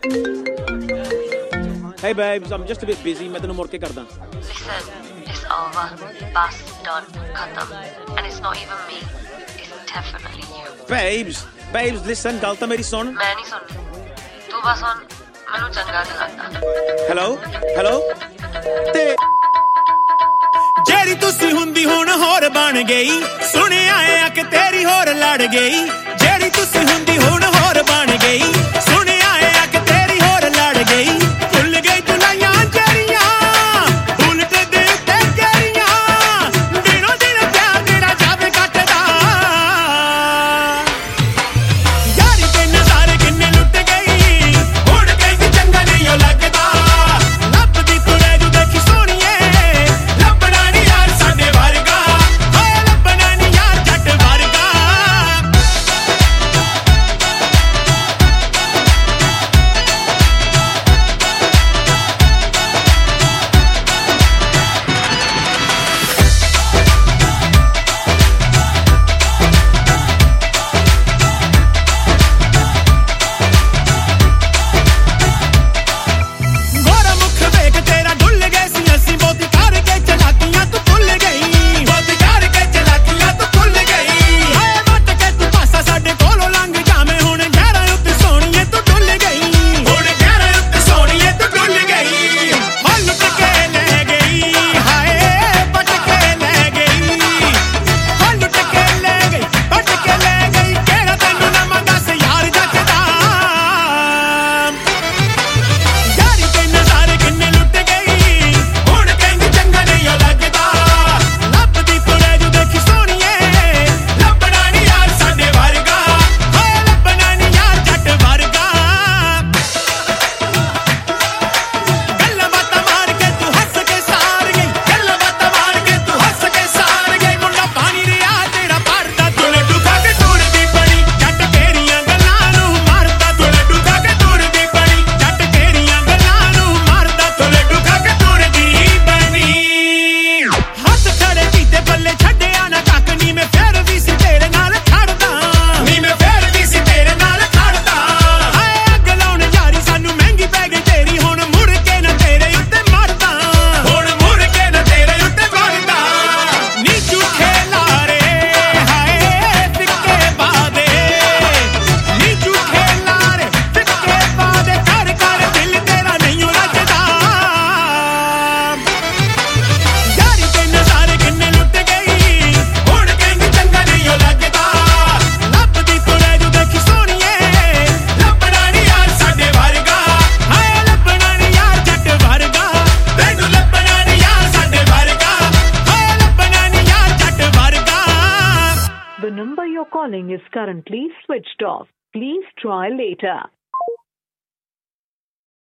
Hey babes, I'm just a bit busy. मैं तैਨੂੰ मुड़ के करदा. Listen, it's over. Bus done. Khatam. And it's not even me. It's definitely you. Babes, listen, ਗੱਲ ਤਾਂ ਮੇਰੀ ਸੁਣ. ਮੈਂ ਨਹੀਂ ਸੁਣਨੀ. ਤੂੰ ਬਸ ਹੁਣ ਮੈਨੂੰ ਚੰਗਾ ਨਹੀਂ ਲੱਗਦਾ. Hello? ਤੇ ਜਿਹੜੀ ਤੁਸੀਂ ਹੁੰਦੀ ਹੁਣ ਹੋਰ ਬਣ ਗਈ ਸੁਣਿਆ ਆ ਕਿ ਤੇਰੀ ਹੋਰ ਲੜ ਗਈ ਜਿਹੜੀ ਤੁਸੀਂ ਹੁੰਦੀ ਹੁਣ ਹੋਰ ਬਣ ਗਈ ਸੁਣਿਆ ਆ ਕਿ ਤੇਰੀ ਹੋਰ ਲੜ ਗਈ ਭੁੱਲ ਗਈ ਦੁਨੀਆਂ ਜਿਹੜੀਆਂ ਉਲਟ ਦੇ ਉੱਤੇ ਗਰੀਆਂ ਦਿਨੋਂ ਦਿਨ ਪਿਆਰ ਤੇਰਾ ਜਾਵੇ ਕੱਟਦਾ ਯਾਰੀ ਤੇ ਨਜ਼ਾਰੇ ਕਿੰਨੇ ਲੁੱਟ ਗਈ ਹੁਣ ਕਹਿੰਦੀ ਚੰਗਾ ਨਹੀਂ ਉਹ ਲੱਗਦਾ ਲੱਭਦੀ ਤੁਰੇ ਜੂ ਦੇਖੀ ਸੋਹਣੀਏ ਲੱਭਣਾ ਨੀ ਯਾਰ ਸਾਡੇ ਵਰਗਾ ਹੋਏ ਲੱਭਣਾ ਨੀ ਯਾਰ ਜੱਟ ਵਰਗਾ ਗੋਰਾ ਮੁੱਖ ਵੇਖ ਤੇਰਾ ਡੁੱਲ ਗਏ ਸੀ ਅਸੀਂ ਬਹੁਤੀ ਕਰਕੇ ਚਲਾਕੀਆਂ ਤੂੰ ਭੁੱਲ ਗਈ ਬਹੁਤੀ ਕਰਕੇ ਚਲਾਕੀਆਂ ਤੂੰ ਭੁੱਲ ਗਈ ਹਾਏ ਵੱਟ ਕੇ ਤੂੰ ਪਾਸਾ ਸਾਡੇ ਕੋਲੋਂ ਲੰਘ ਜਾਵੇਂ ਹੁਣ ਗਹਿਰਾਂ ਉੱਤੇ ਸੋਹਣੀਏ ਤੂੰ ਡੁੱਲ ਗਈ ਹੁਣ ਗਹਿਰਾਂ ਉੱਤੇ ਸੋਹਣੀਏ ਤੂੰ ਡੁੱਲ ਗਈ ਹੋ ਲੁੱਟ ਕੇ ਲੈ ਗਈ ਹਾਏ ਵੱਟ ਕੇ ਲੈ ਗਈ ਹੋ ਲੁੱਟ ਕੇ ਲੈ ਗਈ ਵੱਟ ਕੇ ਲੈ ਗਈ ਕਿਹੜਾ ਤੈਨੂੰ ਨਾ ਮੰਗਾ ਸੀ ਯਾਰ ਜੱਟਦਾ ਯਾਰੀ ਤੇ ਨਜ਼ਾਰੇ ਕਿੰਨੇ ਲੁੱਟ ਗਈ ਹੁਣ ਕਹਿੰਦੀ ਚੰਗਾ ਨਹੀਂ ਉਹ ਲੱਗਦਾ ਲੱਭਦੀ ਤੁਰੇ ਜੂ ਦੇਖੀ ਸੋਹਣੀਏ ਲੱਭਣਾ ਨੀ ਯਾਰ ਸਾਡੇ ਵਰਗਾ ਹੋਏ ਲੱਭਣਾ ਨੀ ਯਾਰ ਜੱਟ ਵਰਗਾ ਗੱਲਾਂ ਬਾਤਾਂ ਮਾਰ ਕੇ ਤੂੰ ਹੱਸ ਕੇ ਸਾਰ ਗਈ ਗੱਲਾਂ ਬਾਤਾਂ ਮਾਰ ਕੇ ਤੂੰ ਹੱਸ ਕੇ ਸਾਰ ਗਈ ਮੁੰਡਾ ਪਾਣੀ ਰਿਆ ਤੇਰਾ ਭਰਦਾ ਤੁਲੇ ਡੁੱਗਾ ਕੇ ਤੁਰਦੀ ਬਣੀ ਜੱਟ ਤੇਰੀਆਂ ਗੱਲਾਂ ਨੂੰ ਮਾਰਦਾ ਤੁਲੇ ਡੁੱਗਾ ਕੇ ਤੁਰਦੀ ਬਣੀ ਜੱਟ ਤੇਰੀਆਂ ਗੱਲਾਂ ਨੂੰ ਮਾਰਦਾ ਤੁਲੇ ਡੁੱਗਾ ਕੇ ਤੁਰਦੀ ਬਣੀ ਹੱਥ ਖੜੇ ਕੀਤੇ ਬੱਲੇ ਛੱਡਿਆ ਨਾ ਕੱਖ ਨੀ ਮੈਂ ਫੇਰ ਵੀ ਸੀ ਤੇਰੇ ਨਾਲ ਖੜਦਾ ਨੀ ਮੈਂ ਫੇਰ ਵੀ ਸੀ ਤੇਰੇ ਨਾਲ ਖੜਦਾ ਹਾਏ ਅੱਗ ਲਾਉਣ ਯਾਰੀ ਸਾਨੂੰ ਮਹਿੰਗੀ ਪੈ ਗਈ ਤੇਰੀ ਹੁਣ ਮੁੜ ਕੇ ਨਾ ਤੇਰੇ ਉੱਤੇ ਮਰਦਾ ਹੁਣ ਮੁੜ ਕੇ ਨਾ ਤੇਰੇ ਉੱਤੇ ਮਰਦਾ ਨੀ ਝੂਠੇ ਲਾਰੇ ਹਾਏ ਫਿੱਕੇ ਵਾਦੇ ਨੀ ਝੂਠੇ ਲਾਰੇ ਫਿੱਕੇ ਵਾਦੇ ਕਰ ਕਰ ਦਿਲ ਤੇਰਾ ਨਹੀਂ ਰੱਜਦਾ ਯਾਰੀ ਤੇ ਨਜ਼ਾਰੇ ਕਿੰਨੇ ਲੁੱਟ ਗਈ ਹੁਣ ਕਹਿੰਦੀ ਚੰਗਾ ਨਹੀਂ ਉਹ ਲੱਗਦਾ ਲੱਭਦੀ ਤੁਰੇ ਜੂ ਦੇਖੀ ਸੋਹਣੀਏ ਲੱਭਣਾ ਨੀ ਯਾਰ ਸਾਡੇ ਵਰਗਾ ਹਾਏ ਲੱਭਣਾ ਨੀ ਯਾਰ ਜੱਟ ਵਰਗਾ ਤੈਨੂੰ ਲੱਭਣਾ ਨੀ ਯਾਰ ਸਾਡੇ ਵਰਗਾ ਹਾਏ ਲੱਭਣਾ ਨੀ ਯਾਰ ਜੱਟ ਵਰਗਾ The number you're calling is currently switched off. Please try later.